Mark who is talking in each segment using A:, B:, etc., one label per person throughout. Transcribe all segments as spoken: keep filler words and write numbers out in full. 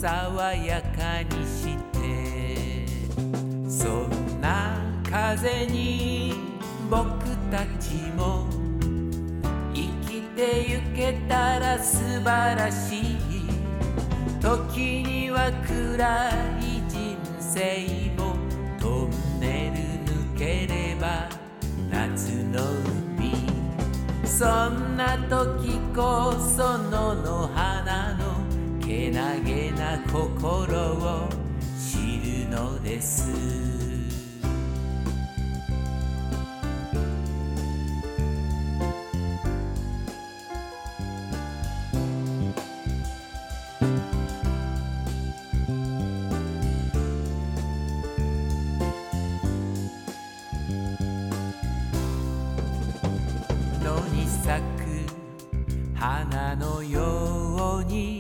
A: 爽やかにして、そんな風に僕たちも生きてゆけたら素晴らしい。時には暗い人生もトンネル抜ければ夏の海。そんな時こそ野の花のけなげな心を知るのです。野に咲く花のように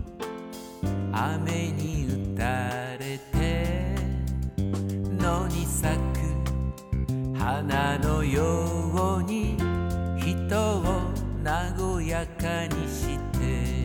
A: 雨に打たれて、野に咲く花のように人を和やかにして、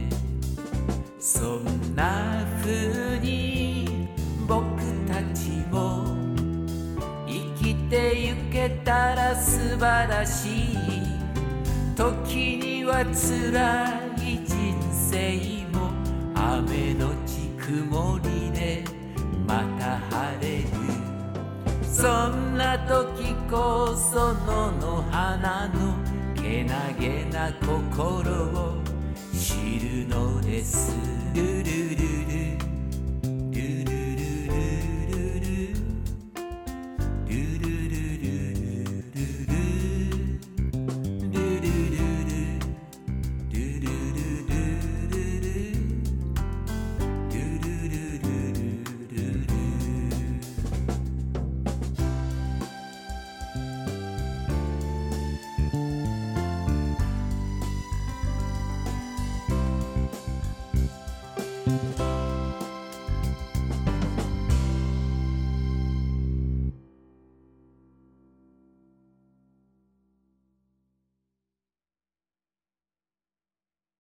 A: そんな風に僕たちも生きてゆけたら素晴らしい。時には辛い人生も雨のち曇りでまた晴れる。そんな時こそ野の花のけなげな心を知るのです。